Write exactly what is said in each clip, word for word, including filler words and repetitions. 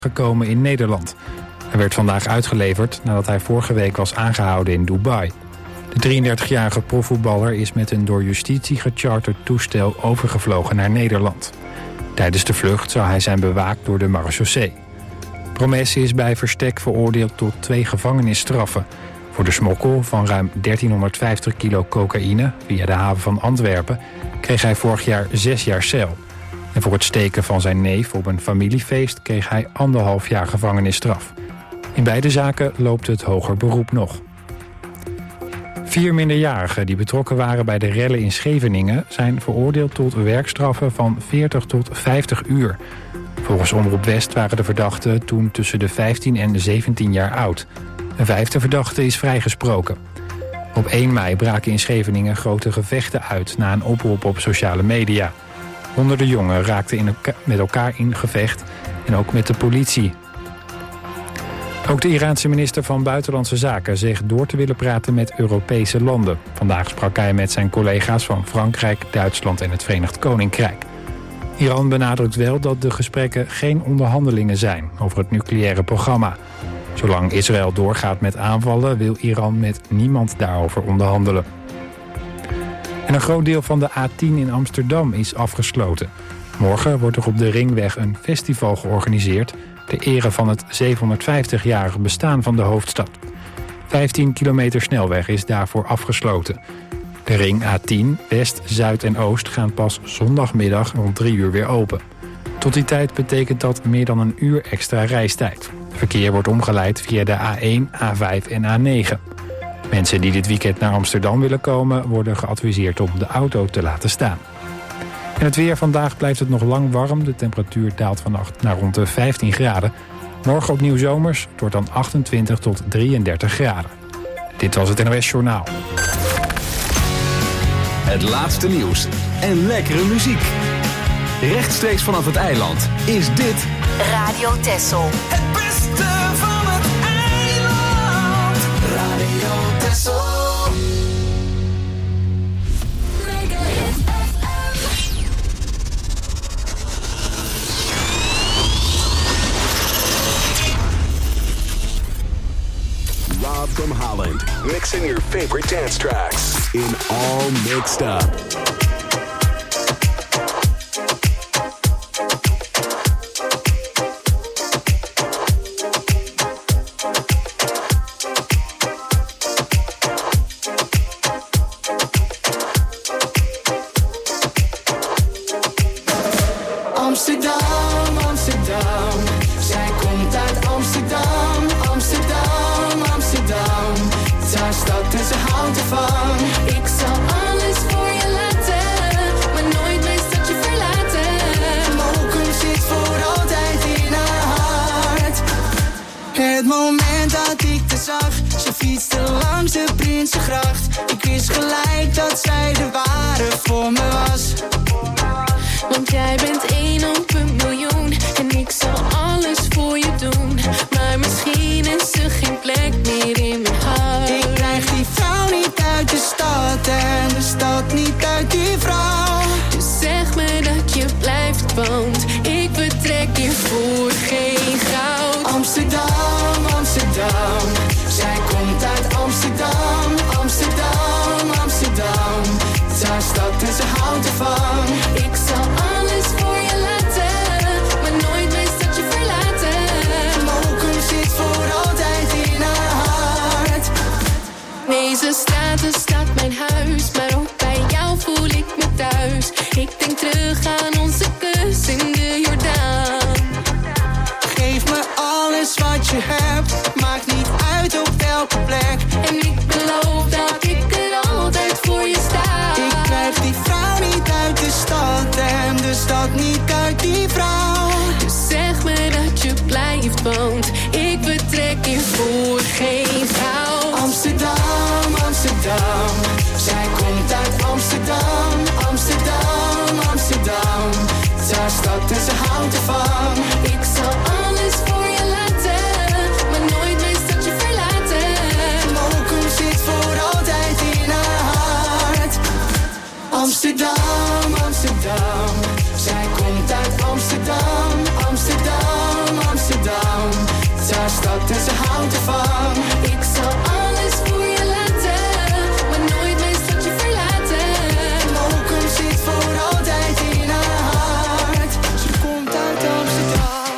gekomen in Nederland. Hij werd vandaag uitgeleverd nadat hij vorige week was aangehouden in Dubai. De drieëndertigjarige profvoetballer is met een door justitie gecharterd toestel overgevlogen naar Nederland. Tijdens de vlucht zou hij zijn bewaakt door de marechaussee. Promes is bij verstek veroordeeld tot twee gevangenisstraffen. Voor de smokkel van ruim dertienhonderdvijftig kilo cocaïne via de haven van Antwerpen kreeg hij vorig jaar zes jaar cel. En voor het steken van zijn neef op een familiefeest kreeg hij anderhalf jaar gevangenisstraf. In beide zaken loopt het hoger beroep nog. Vier minderjarigen die betrokken waren bij de rellen in Scheveningen zijn veroordeeld tot werkstraffen van veertig tot vijftig uur. Volgens Omroep West waren de verdachten toen tussen de vijftien en zeventien jaar oud. Een vijfde verdachte is vrijgesproken. Op één mei braken in Scheveningen grote gevechten uit na een oproep op sociale media. Honderden jongen raakten in elka- met elkaar in gevecht en ook met de politie. Ook de Iraanse minister van Buitenlandse Zaken zegt door te willen praten met Europese landen. Vandaag sprak hij met zijn collega's van Frankrijk, Duitsland en het Verenigd Koninkrijk. Iran benadrukt wel dat de gesprekken geen onderhandelingen zijn over het nucleaire programma. Zolang Israël doorgaat met aanvallen wil Iran met niemand daarover onderhandelen. En een groot deel van de A tien in Amsterdam is afgesloten. Morgen wordt er op de Ringweg een festival georganiseerd ter ere van het zevenhonderdvijftigjarige bestaan van de hoofdstad. vijftien kilometer snelweg is daarvoor afgesloten. De ring A tien, West, Zuid en Oost gaan pas zondagmiddag rond drie uur weer open. Tot die tijd betekent dat meer dan een uur extra reistijd. Verkeer wordt omgeleid via de A één, A vijf en A negen. Mensen die dit weekend naar Amsterdam willen komen worden geadviseerd om de auto te laten staan. En het weer: vandaag blijft het nog lang warm. De temperatuur daalt vannacht naar rond de vijftien graden. Morgen opnieuw zomers. Het wordt dan achtentwintig tot drieëndertig graden. Dit was het N O S Journaal. Het laatste nieuws en lekkere muziek. Rechtstreeks vanaf het eiland is dit Radio Texel. Het beste van het eiland. Radio Texel. Rob from Holland, mixing your favorite dance tracks in All Mixed Up. Amsterdam, Amsterdam. Zij komt uit Amsterdam, Amsterdam, Amsterdam. Haar stad en ze houdt ervan. Ik zal alles voor je laten, maar nooit mijn stadje verlaten. Mokum zit voor altijd in haar hart. Het moment dat ik te zag, ze fietste langs de Prinsengracht. Ik wist gelijk dat zij de ware voor me was. Want jij bent één op een miljoen en ik zal alles voor je doen. Maar misschien is er geen plek meer in mijn hart. Ik krijg die vrouw niet uit de stad en de stad niet uit die vrouw. Dus zeg me dat je blijft, want ik vertrek hier voor geen goud. Amsterdam, Amsterdam. Zij komt uit Amsterdam, Amsterdam, Amsterdam. Het is haar stad en ze houdt ervan. Ik zal alles voor je laten, maar nooit mijn stadje verlaten. Mokum zit voor altijd in haar hart. Deze straten staat mijn huis, maar ook bij jou voel ik me thuis. Ik denk terug aan onze kus in de Jordaan. Geef me alles wat je hebt, maakt niet uit op welke plek. En ik beloof dat ik er altijd voor je sta. Ik krijg die vrouw niet uit de stad en de stad niet uit die vrouw. Dus zeg me dat je blijft, want ik vertrek hier voor geen goud. Amsterdam, Amsterdam. Zij komt uit Amsterdam, Amsterdam, Amsterdam. Het is haar stad en ze houdt ervan. Ik zal alles voor je laten, maar nooit mijn stadje verlaten. Mokum zit voor altijd in haar hart. Amsterdam, Amsterdam. Zij komt uit Amsterdam, Daar staat en ze houdt ervan. Ik zal alles voor je laten, maar nooit meer stukje verlaten. Mokum zit voor altijd in haar hart. Ze komt uit Amsterdam.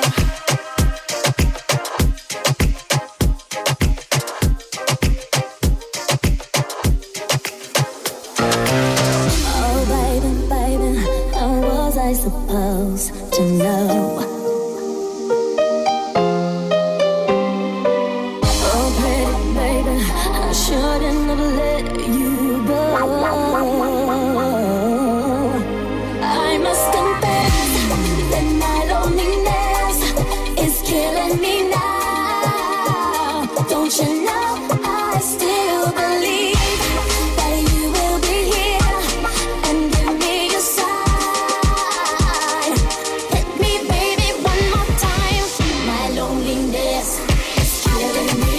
Oh baby, baby, how was I supposed to know? Shouldn't have let you go. I must confess that my loneliness is killing me now. Don't you know I still believe that you will be here and give me a sign. Hit me, baby, one more time. My loneliness is killing me.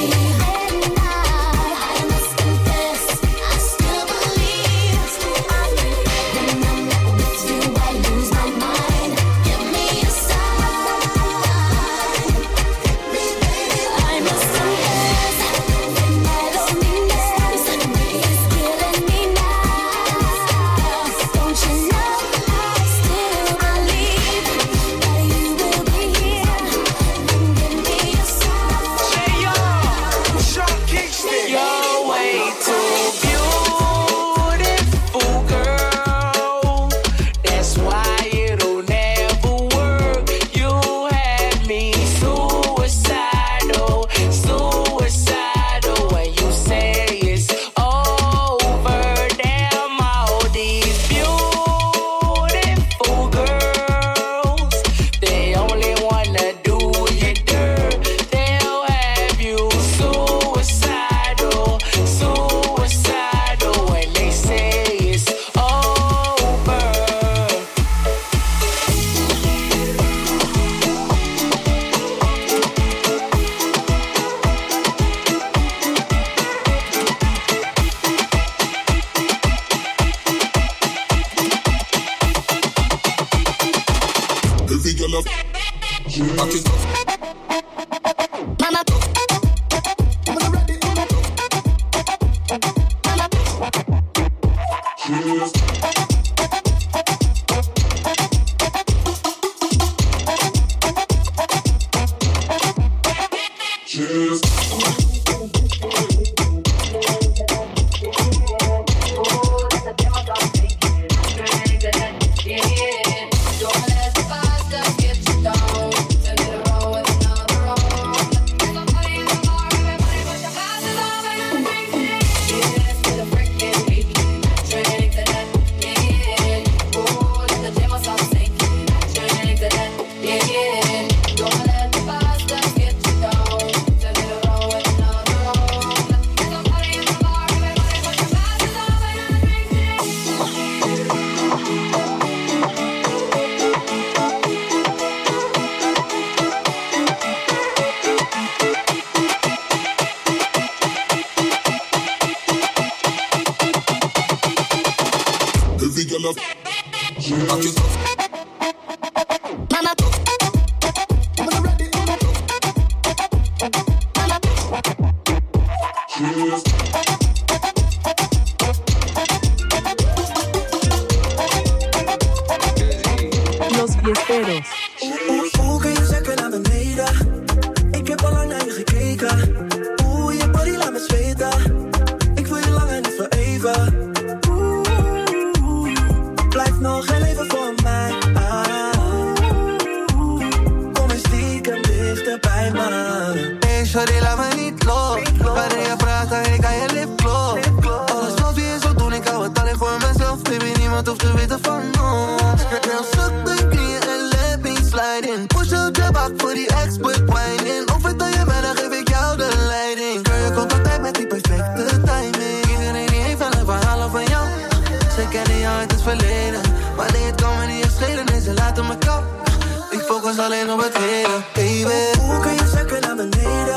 Alleen op het heden, baby. Hoe kun je zakken naar beneden?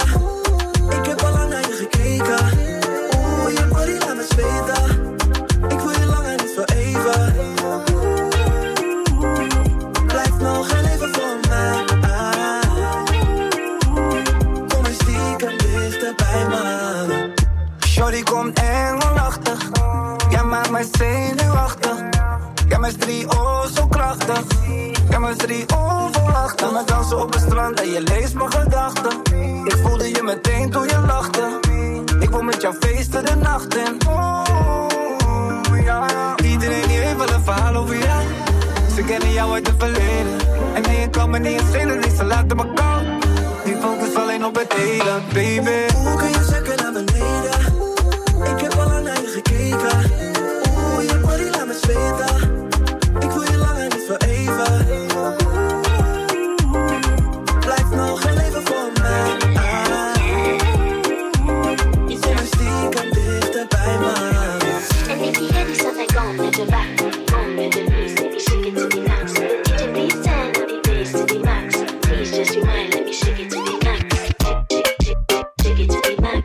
Ik heb al lang naar je gekeken. Oeh, je body laat me zweten. Ik wil je lang en niet voor even. Blijf nog heel even voor mij. mij zenuwachtig. Chemistry, oh zo krachtig. Chemistry, oh volachtig. We dansen op het strand en je leest mijn gedachten. Ik voelde je meteen toen je lachte. Ik wil met jou feesten de nacht in. Oh, ja. Iedereen die heeft wel een verhaal over jou. Ze kennen jou uit het verleden. En nee, je kan me niet schelen, nee, ze laten me koud. Die focus alleen op het heden, baby. Hoe kun je zakken naar beneden? Ik heb al lang naar je gekeken. Oeh, je body laat me zweten. Ik wil je lang en niet voor even. Blijf nog een leven voor mij. Ah. Je zit me stiekem dichter bij me. En ik die heady zat hij gone met de back. Gone met de neus, baby, shake it to the max. D J please turn up the bass to the max. Please just rewind, let me shake it to the max. Shake it to the max.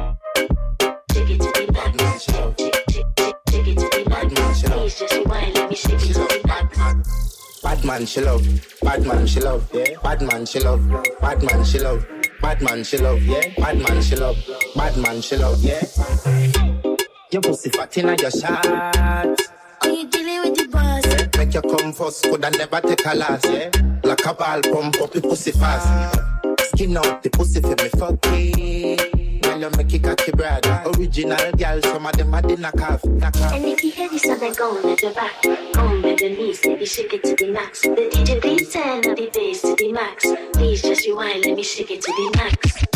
Shake it to the max. Shake it to the max. Please just rewind, let me shake it to the max. Bad man, she love. Bad man, she love. Yeah. Bad man, she love. Bad man, she love. Bad man, she love. Yeah. Bad man, she love. Bad man, she love. Yeah. Your pussy fat inna your shot. Are you dealing with the boss? Yeah. Make you come first, coulda never take a last. Yeah. Like a ball, pump up the pussy fast. Skin out the pussy for me fuck it. Now you make it cocky brother. Original girl, some of them a the knock off. And if you hear this, so then go with the back. Go with the knees, baby, shake it to the max. The D J please turn up the bass to the max. Please just rewind, let me shake it to the max.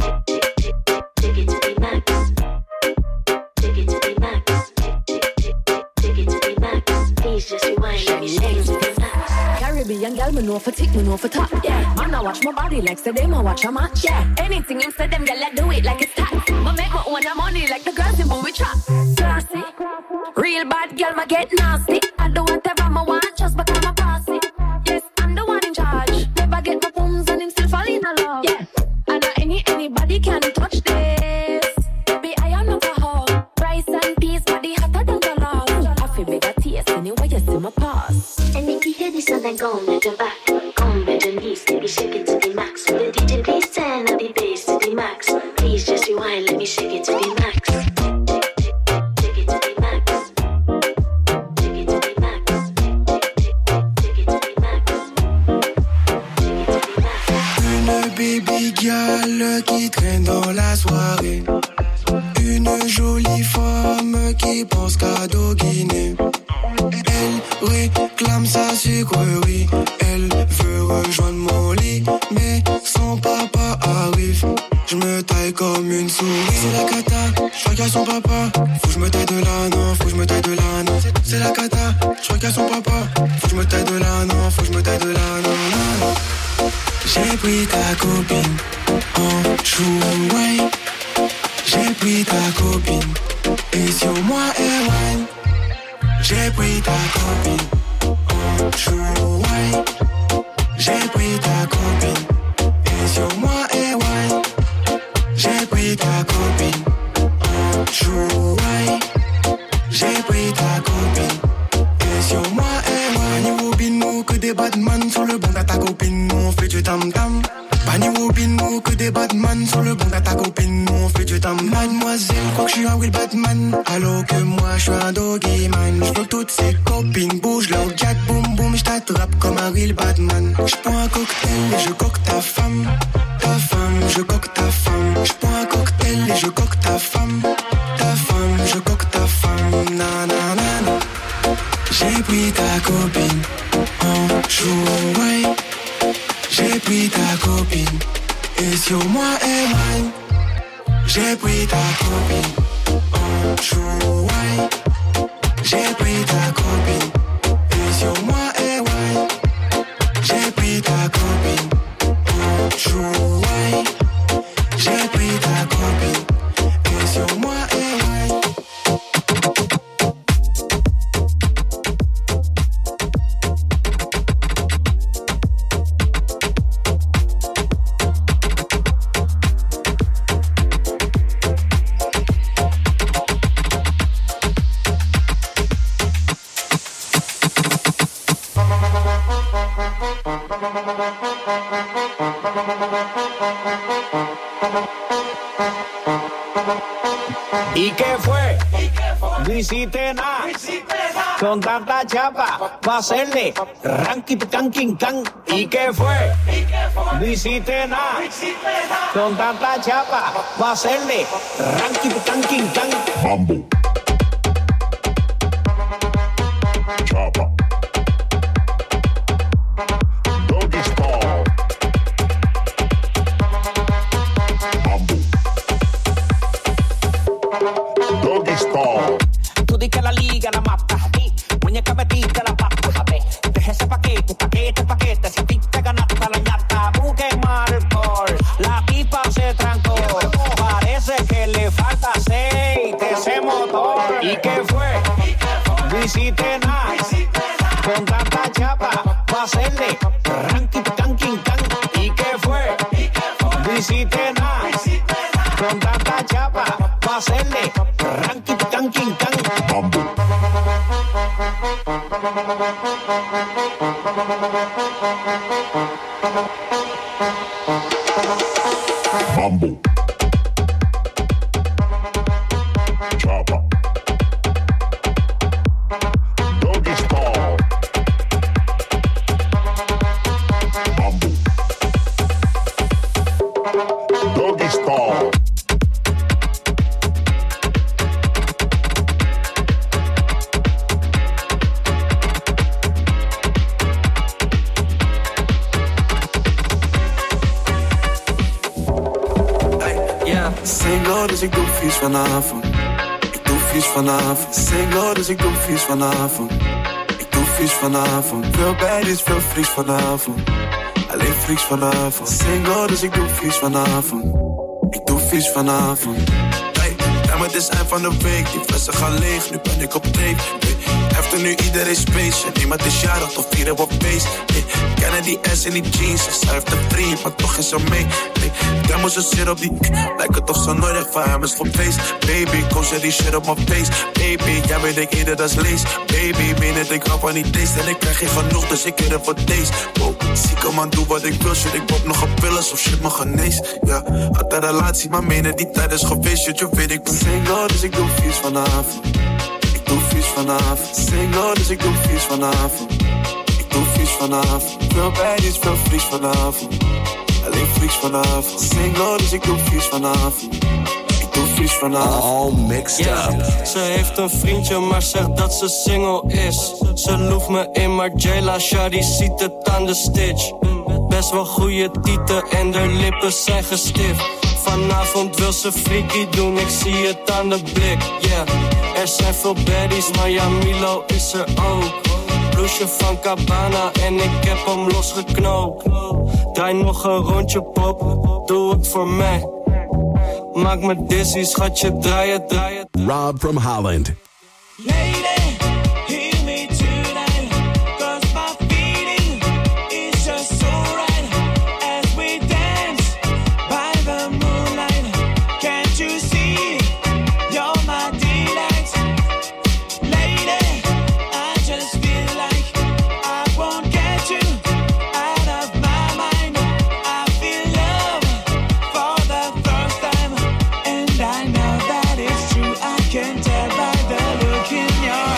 Shake it to the max. Shake it to the max. Shake it to the max. Please just rewind, let me shake it to the max. Caribbean girl, me know for tick, me know for top, yeah. Man, I watch my body like say them, I watch a match, yeah. Anything him say them, girl, I do it like it's tax. I make my own money like the girls in Bowie Trap. Classy, real bad girl, I get nasty. I do whatever I want, just because I'm bossy. Yes, I'm the one in charge. Never get my phones and him still fall in love, yeah. And not any anybody can touch this. Baby, I am not a hoe. Rice and peas, body hotter than the love. I feel bigger taste anyway you see my pass. And if you hear this, so then go with the back. Go with the knees, baby, shake it to the max. The D J please turn up the bass to the max. Please just rewind, let me shake it to the max. Shake it to the max. Shake it to the max. Shake it to the max. Shake it to the max. Une baby girl qui traîne dans la soirée. Une jolie femme qui pense qu'à doguiner. Elle réclame sa sucrerie. Elle veut rejoindre mon lit, mais son papa arrive. Je me taille comme une souris. C'est la cata, je regarde son papa. Faut que je me taille de là, non, faut que je me taille de là, non. C'est la cata, je regarde son papa. Faut que je me taille de là, non, faut que je me taille de là, non, non, non. J'ai pris ta copine en chouï. J'ai pris ta copine et sur moi elle whine. J'ai pris ta copine en chouï. J'ai pris ta copine et sur moi elle whine. J'ai pris ta copine en chouï. J'ai pris ta copine et sur moi elle whine. Ni Robin nous que des badman sur le bon de ta copine. Nous on fait du tam tam. Pas ni Robin nous que des badman sur le bon de ta copine. Nous on fait du tam. Mademoiselle crois que je suis un real badman, alors que moi je suis un doggy man. Je veux que toutes ces copines bougent leur jack boum boum. Je t'attrape comme un real badman. Je prends un cocktail et je coque ta femme. Ta femme, je coque ta femme. Je prends un cocktail et je coque ta femme. Ta femme, je coque ta femme. Na na na na. J'ai pris ta copine en chouï. J'ai pris ta copine et sur moi elle whine. J'ai pris ta copine en chouï. J'ai pris ta copine et sur moi elle whine. J'ai pris ta copine en chouï. J'ai pris ta copine et sur moi elle whine. ¿Y qué fue? No hiciste nada. Con tanta chapa, va a hacerle ranky canking can. ¿Y qué fue? No hiciste nada. Con tanta chapa, va a hacerle ranky canking can. Mambo. Chapa. Doggy style. Mambo. Doggy style. Tú di que la liga la mata. Muñeca metiste la pata. Deja ese paquete, paquete, paquete. Si a ti te ganaste la ñata, busque alcohol. La pipa se trancó. Parece que le falta aceite ese motor. ¿Y qué fue? No hiciste nada. Con tanta chapa, va a hacerle ranky canking can. ¿Y qué fue? No hiciste nada. Con tanta chapa, va a hacerle ranky canking can. Mambo. Mambo. Chapa. Doggy style. Mambo. Doggy style. Single, dus ik doe vies vanavond. Ik doe vies vanavond. Single, dus ik doe vies vanavond. Ik doe vies vanavond. Veel baddies, veel vries vanavond. Alleen vries vanavond. Single, dus ik doe vies vanavond. Ik doe vies vanavond. Hey, ja, maar het is eind van de week. Die flessen gaan leeg, nu ben ik op tape. Hey, heeft er nu iedereen space. En niemand is jarig, toch vieren we feest. Hey, kennen die ass in die jeans. Zij heeft een vriend, maar toch is ze mee. Hey, daar moest ze zit op die. Lijkt het of ze nooit echt van hem is voor feest. Baby, kom zet die shit op mijn face. Baby, jij weet ik eerder dat is lees. Baby, meen het, ik hou van die taste. En ik krijg geen genoeg, dus ik keer er voor deze. Wow, zieke man, doe wat ik wil. Shit, ik pop nog een pillen, of shit me genees. Ja, had een relatie, maar meen die tijd is geweest. Shit, je weet ik ben single, dus ik doe vies vanavond. Ik doe vies vanavond. Single, dus ik doe vies vanavond. Ik doe vies vanavond. Veel baddies, veel vries vanavond. Alleen vries vanavond. Single, dus ik doe vies vanavond. Ik doe vies vanavond. All mixed yeah. up. Ze heeft een vriendje, maar zegt dat ze single is. Ze loeft me in, maar Jayla Shadi ziet het aan de stitch. Best wel goede tieten en haar lippen zijn gestift. Vanavond wil ze freaky doen, ik zie het aan de blik, yeah. Er zijn veel baddies, maar ja, Milo is er ook. Blouseje van Cabana en ik heb hem losgeknoopt. Draai nog een rondje pop, doe het voor mij. Maak me dizzy, schatje, draai het, draai het. Rob from Holland. Lady, hear me tonight, 'cause my feeling is just so right. As we dance by the moonlight, can't you see, you're my delight. Lady, I just feel like I won't get you out of my mind. I feel love for the first time, and I know that it's true. I can tell by the look in your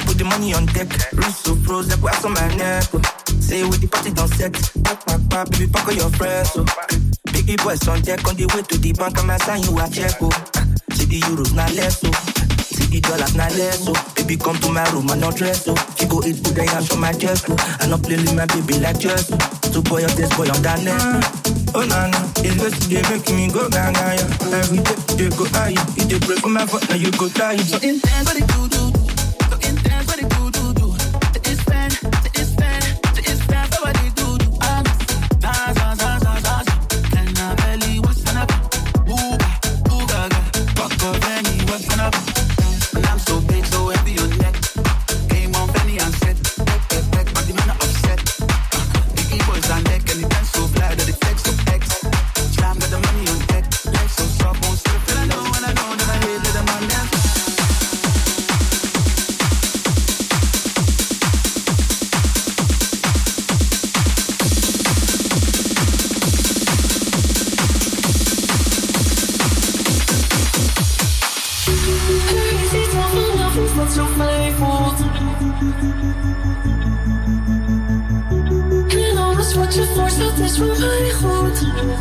put the money on deck. Wrist so froze, like wax on my neck. Oh. Say with the party don't set. Pack, pack, pack, baby, pack all your friends. Oh. Biggie boys on deck, on the way to the bank, I'm assign you a check. Oh. See the euros, not less. Oh. See the dollars, not less. Oh. Baby, come to my room, I no dress. Oh. She go eat food, I have on my chest. Oh. I no play with my baby like just. Oh. So boy, up this boy, on that neck. Oh, nah, nah. It's just they make me go gaga, yeah. Every day, they go high. If they break my foot, now you go die. So intense, what it do, do. So intense, what it do, do, do. It's fan, it's fan, it's fan, so what it do, do. I'm dance, dance, dance, dance, dance. Can I belly, what's gonna be? Ooga, ooga, fuck up, any, what's gonna be? And I'm so big, so heavy on neck. Game on Benny and set. Back, back, back, but the man are upset. Biggie boys on deck, and the dance so fly that it takes so X. Slam got the money on deck. Legs so soft, won't slip. And I know, and I know that I hate little man dance. Wat zo mij voelt. En alles wat je voorstelt is voor mij goed.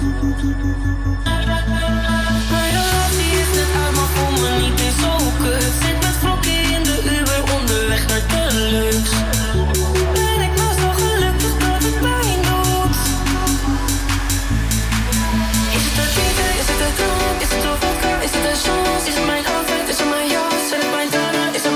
Maar je relatie is net uit, maar voel me niet eens zo kut. Zit met vlokken in de Uber onderweg naar Deluxe. Ben ik maar zo gelukkig dat het pijn doet. Is het het liefde, is het het droom, is het of elkaar, is het een chance? Is het mijn outfit, is het mijn jas, zet het mijn tuin?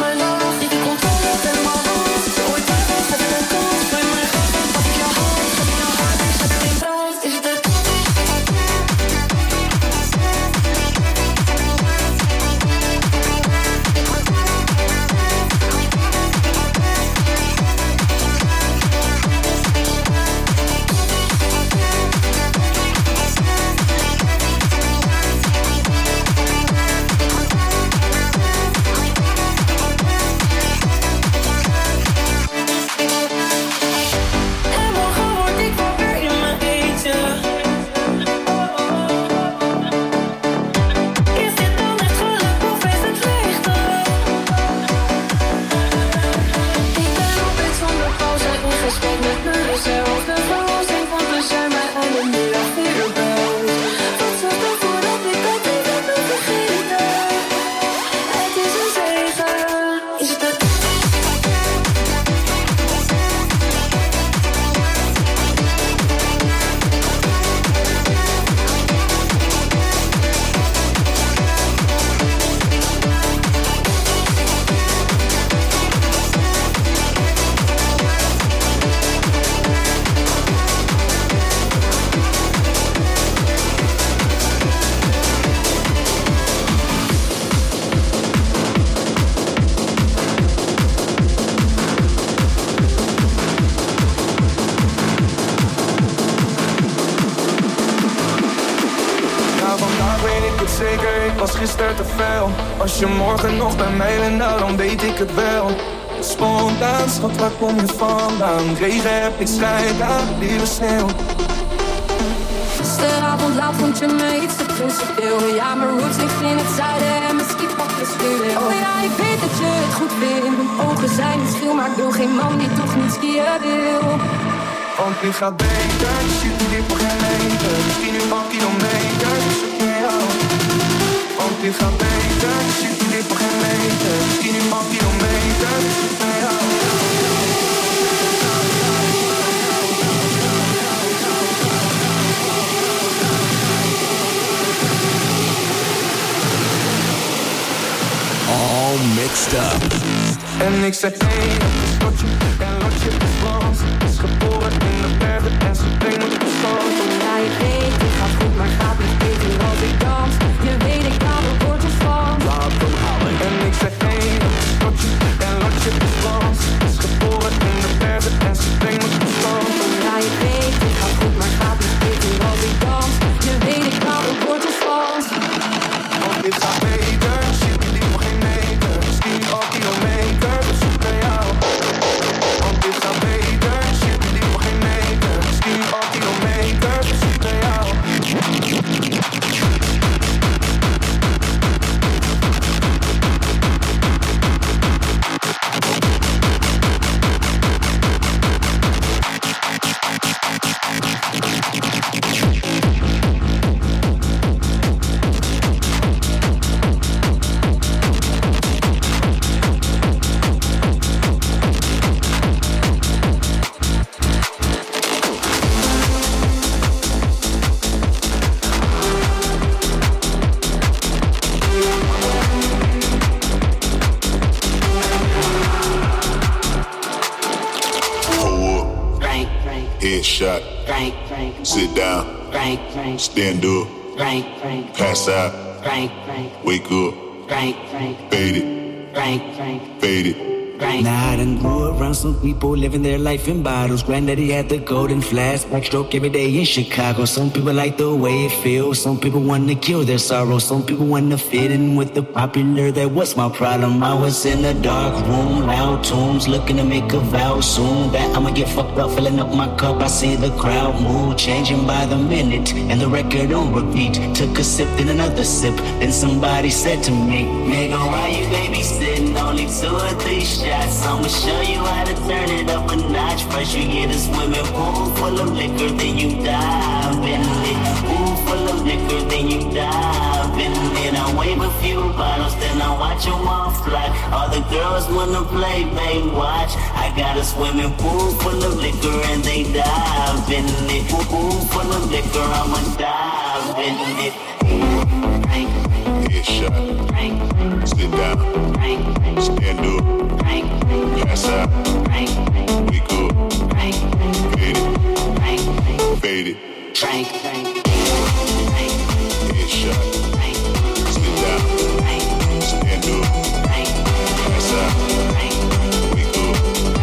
Als je morgen nog bij mij bent, nou dan weet ik het wel. Spontaan, schat, waar kom je vandaan? Regen heb ik schijt aan, lieve sneeuw. Gisteravond laat vond je me iets te principieel. Ja, mijn roots ligt in het zuiden en mijn skipak is veel. Oh ja, ik weet dat je het goed vindt. Mijn ogen zijn niet schil, maar ik wil geen man die toch niet skiën wil. Want dit gaat beter, je ziet me dit nog geen meter. Misschien nu al kilometer, dus ik met jou. Want dit gaat beter, je ziet me dit nog geen meter. Misschien nu al kilometer, dus ik met jou. All mixed up. En ik zeg hey, het is Lotje, en Lotje is Frans. Is geboren in de bergen en ze brengt me op stand. Ja, je weet, het gaat goed, maar gaat niet beter als ik dans. Je weet, ik hou er wortels van. Rob from Holland. En ik zeg hey, het is Lotje, en Lotje is Frans. Is geboren in de bergen en ze brengt me op stand. Ja, je weet, het gaat goed, maar gaat niet beter als ik dans. Je weet, ik hou er wortels van. Want dit gaat beter, shit, die liep nog geen meter. Misschien al kilometer, dus ik ben jou. Want dit gaat beter, shit, die liep nog geen meter. Misschien al kilometer, dus ik ben jou. Headshot. Frank, Frank. Sit down. Frank, Frank. Stand up. Frank, Frank. Pass out. Frank, Frank. Wake up. Frank, Frank. Fade it. Frank, Frank. Fade it. Now I done grew around some people living their life in bottles. Granddaddy had the golden flask, backstroke every day in Chicago. Some people like the way it feels. Some people want to kill their sorrow. Some people want to fit in with the popular. That was my problem. I was in a dark room, loud tunes, looking to make a vow soon that I'ma get fucked up, filling up my cup. I see the crowd mood changing by the minute, and the record on repeat. Took a sip, then another sip. Then somebody said to me, nigga, why you babysitting? Only two or three shots. I'ma show you how to turn it up a notch. First you get a swimming pool full of liquor, then you dive in it. Pool full of liquor, then you dive in it. I wave a few bottles, then I watch them all fly. All the girls wanna play, babe, watch. I got a swimming pool full of liquor and they dive in it. Pool full of liquor, I'ma dive in it. Headshot. Sit down. Stand up. Pass out. Wake up. Fade it. Fade it. Headshot. Sit down. Stand up. Pass out. Wake up.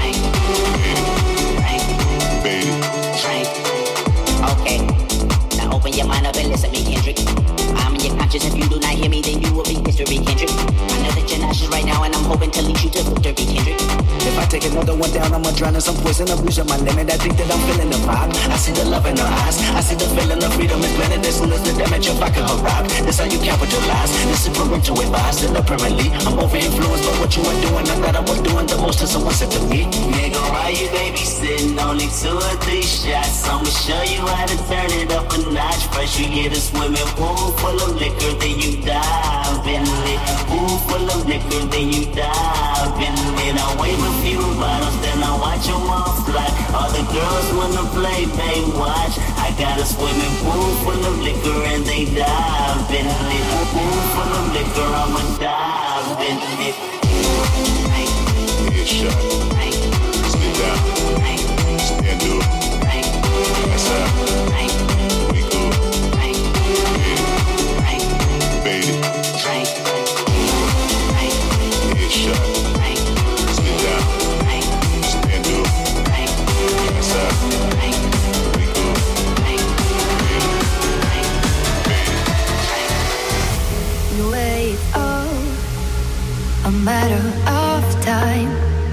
Fade it. Fade it. Okay. Now open your mind up and listen to me, Kendrick. I'm in your conscience. If you do not hear me, then you will be history, Kendrick. I know that you're nauseous right now, and I'm hoping to lead you to victory, Kendrick. If I take another one down, I'ma drown in some poison, abuse of my limit. I think that I'm feeling the vibe. I see the love in her eyes. I see the feeling of freedom is blended. As soon as the damage of vodka arrive, this how you capitalize. This is parental advice. Still apparently, I'm over influenced by what you are doing. I thought I was doing the most, and someone said to me, nigga, why you babysitting? Only two or three shots. I'ma show you how to turn it up a notch. First you get a swimming pool full of liquor, then you dive in it. Pool full of liquor, then you dive in it. I wave a few bottles, then I watch them all fly. All the girls wanna play, babe, watch. I got a swimming pool full of liquor and they dive in it. Pool full of liquor, I'ma dive in it. Headshot. Sit down. Stand up. Pass out. Wake up. Fade it. Headshot. Sit down. Stand up. Pass out. Wake up. You wait all a matter of time.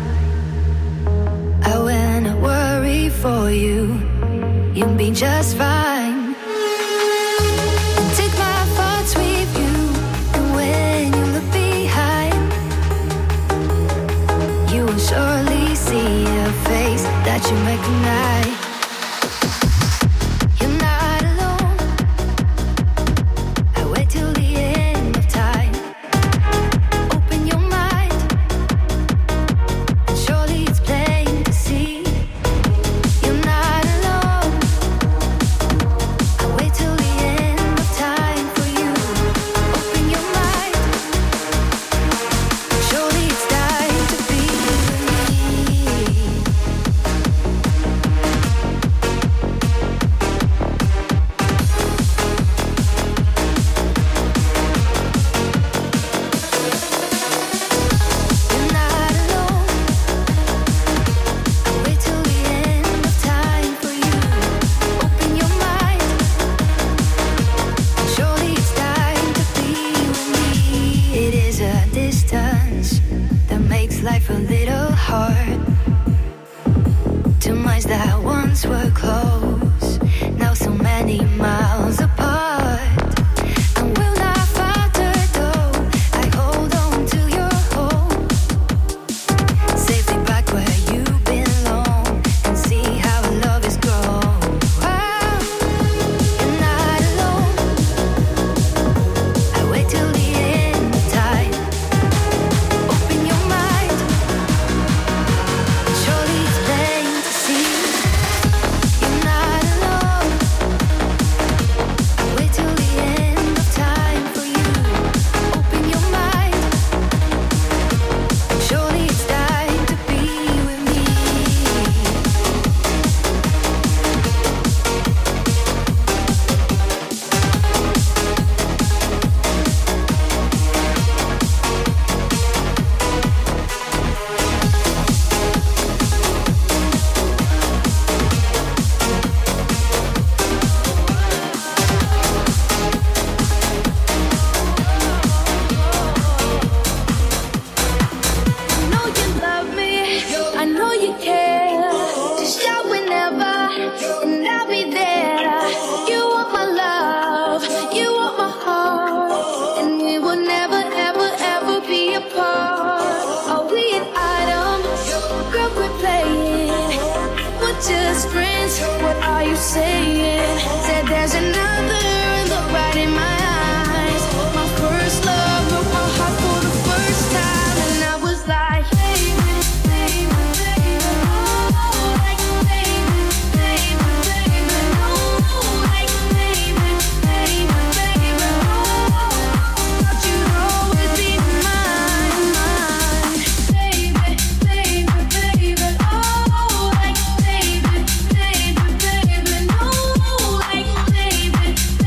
I wanna worry for you. You'll be just fine. Take my thoughts with you, and when you look behind, you will surely see a face that you recognize. You're not alone. I wait till the end of time. Open your mind, and surely it's plain to see. You're not alone. I wait till the end of time for you. Open your mind, surely it's time to be with me. You're not alone. I wait till the end of time for you. Open your mind, surely it's time to be with me. It is a distance that makes life a little hard. Two minds that once were close, now so many miles apart. And will not falter though I hold on to your hope. Safely back where you belong, and see how our love is grown. Wow, you're not alone. I wait till the end of time. Open your mind, friends, what are you saying? Said there's another look right in my eyes. My first love broke my heart for the first time, and I was like, baby, baby, baby, oh, like baby, baby, baby, oh, like baby, baby, baby, oh, thought you'd always be mine, mine, baby, baby, baby, oh, like baby, baby, baby, no, like baby,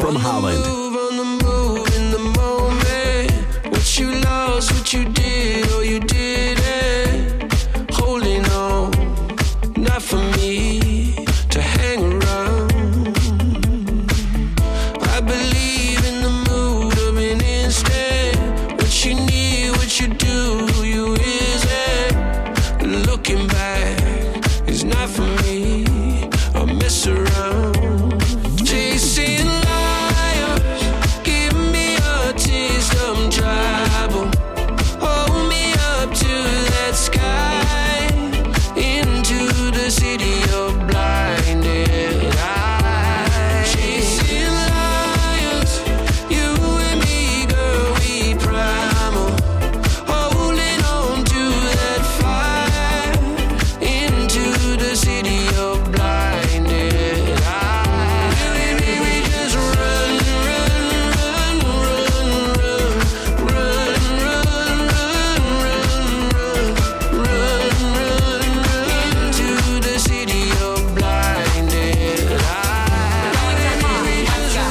from Holland. On the move, in the moment. What you lost, what you did, or you didn't. Holding on, not for me to hang around. I believe in the mood of an instant. What you need, what you do, who you isn't. Looking back is not for me. I mess around. Chasing liars, give me a taste of trouble. Hold me up to that sky, into the city of blinded eyes. Chasing liars, you and me, girl, we primal. Holding on to that fire, into the city of blinded eyes. Really, we just run, run, run, run, run, run, run, run, run, run, run, into the city of blinded eyes. We just run,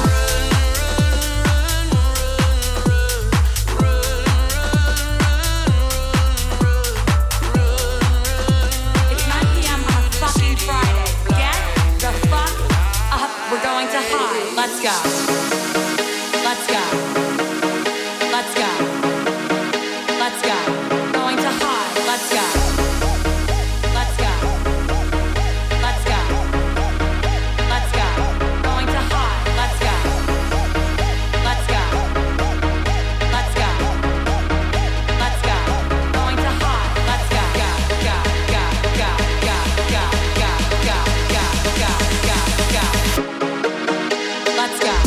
It's nine p.m. on a fucking Friday. Get the fuck up. We're going to high. Let's go. Let's go. Let's go. Let's go. Going to high. Let's go. Let's go. Let's go. Let's go. Going to high. Let's go. Let's go. Let's go. Let's go. Going to high. Let's go. Go, go, go, go, go, go, go, go, go, go, go, go. Let's go.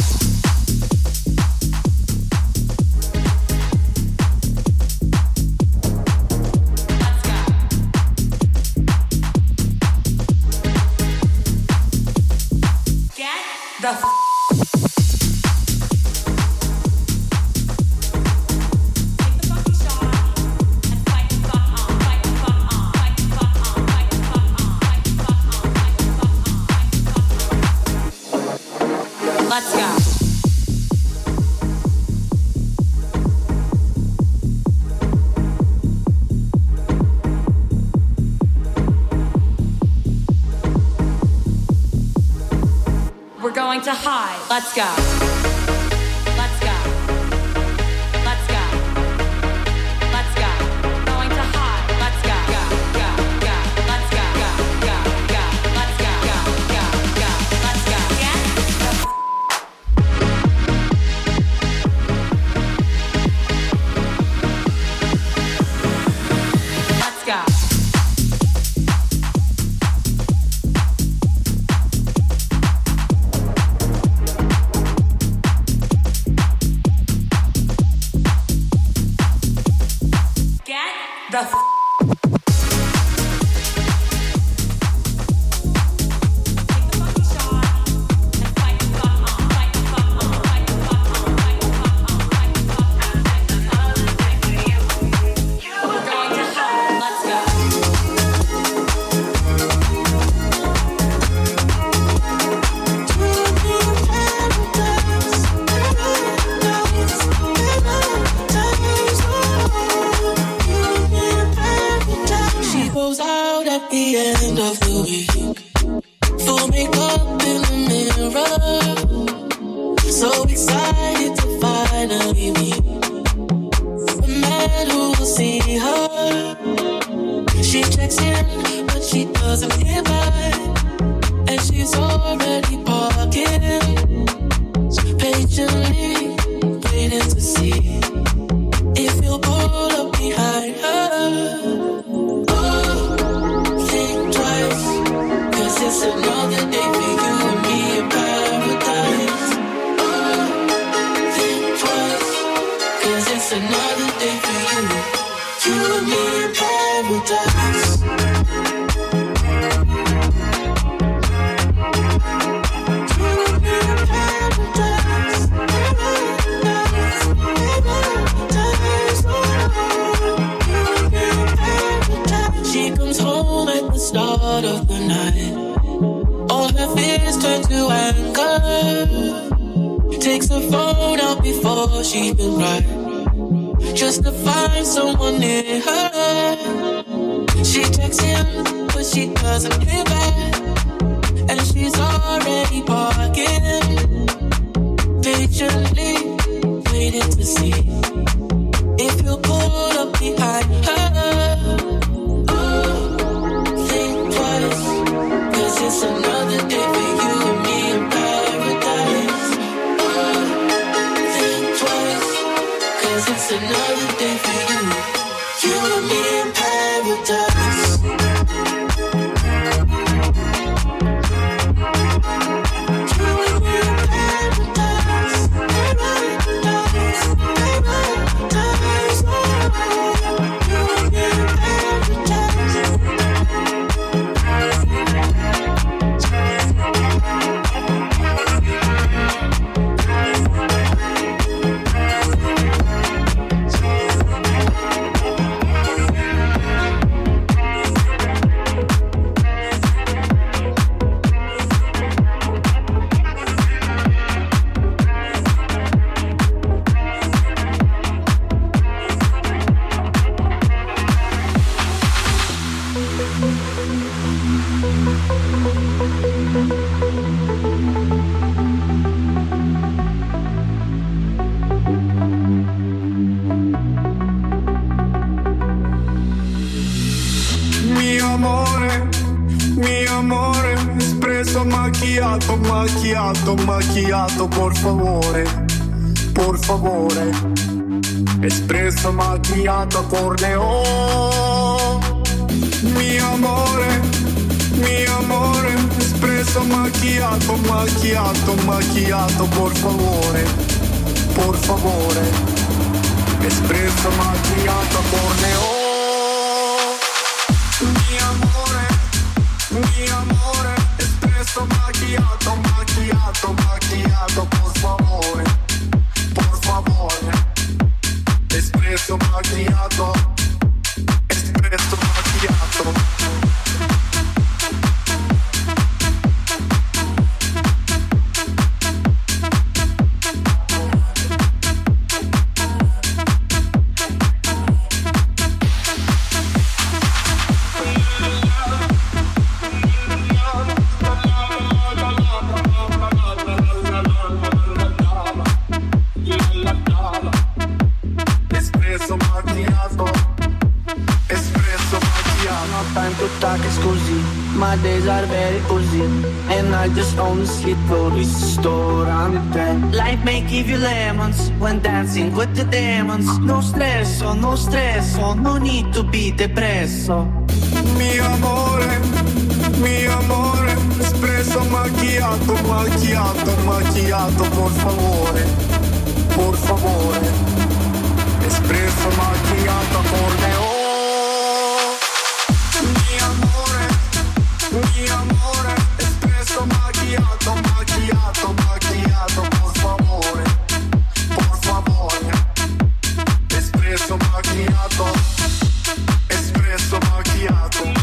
Let's go. Get the f- Take the fucking shot and fight the fuck on, fight the fuck on, fight the fuck on, fight the fuck on, fight the fuck on, fight the fuck on, fight the fuck on. Let's go. We're going to high. Let's go. Let's go. Let's go. Let's go. Going to high. Let's go. Go, go, go. Let's go. Go, go, go. Let's go. Go, go, go. Let's go. Get the f- Let's go. Get the f- Take the fucking shot and fight the fuck on, fight the fuck on, fight the fuck on, fight the fuck on, fight the fuck on. We're going to high. Let's go. She goes out at the end of the week. Full makeup in the mirror. So excited to finally meet the man who will see her. She checks in, but she doesn't hear back. And she's already parking. Patiently waiting to see if you'll pull up behind her. Oh, think twice, 'cause it's another day for you and me in paradise. Oh, think twice, 'cause it's another day for you, you and me in paradise. You and me in paradise, paradise, paradise, oh, you and me in paradise. She comes home at the start of the night. All her fears turn to anger. her phone out before she's been right, just to find someone near her. She texts him, but she doesn't hear back, and she's already barking, patiently waiting to see if he'll pull up behind her. Oh, think twice, cause it's another day for you and me in paradise. Oh, think twice, cause it's another day for you, you and me in paradise. Macchiato, macchiato, macchiato, por favore, por favore. Espresso macchiato corneo. Mi amore, mi amore. Espresso macchiato, macchiato, macchiato, por favore, por favore. Espresso macchiato corneo. Mi amore, mi amore. Espresso macchiato, macchiato, macchiato, por favore, por favore. Espresso macchiato, espresso macchiato. My days are very busy, and I just only sleep for this store on the bed. Life may give you lemons when dancing with the demons. No stress, oh, no stress, oh, no need to be depresso. Mi amore, mi amore, espresso macchiato, macchiato, macchiato, por favore, por favore. Espresso macchiato corneo. Mi amore, mi amore, espresso macchiato, macchiato, macchiato, por favore, por favore. Espresso macchiato, espresso macchiato.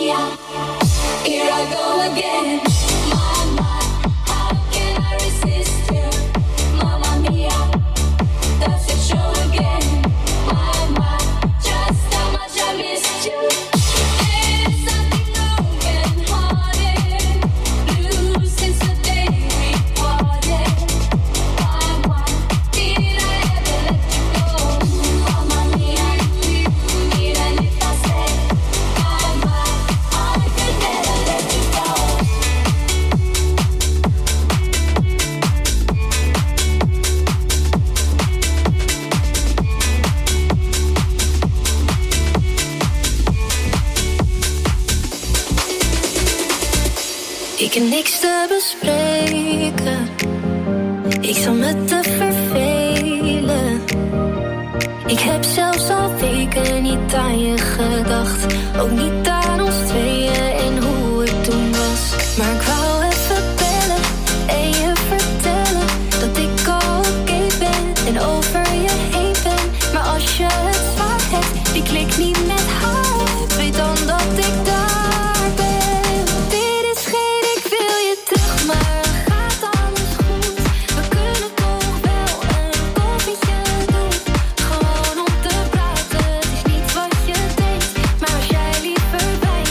mia, here I go again. Mama, how can I resist you? Mamma mia, does it show again? Mama, just how much I missed you. There's something broken hearted, blue since the day we parted. Mama, did I ever let you go? Mamma mia, even if I say, Mama, I could never let you go. Ik heb niks te bespreken. Ik zal me te vervelen. Ik heb zelfs al weken niet aan je gedacht. Ook niet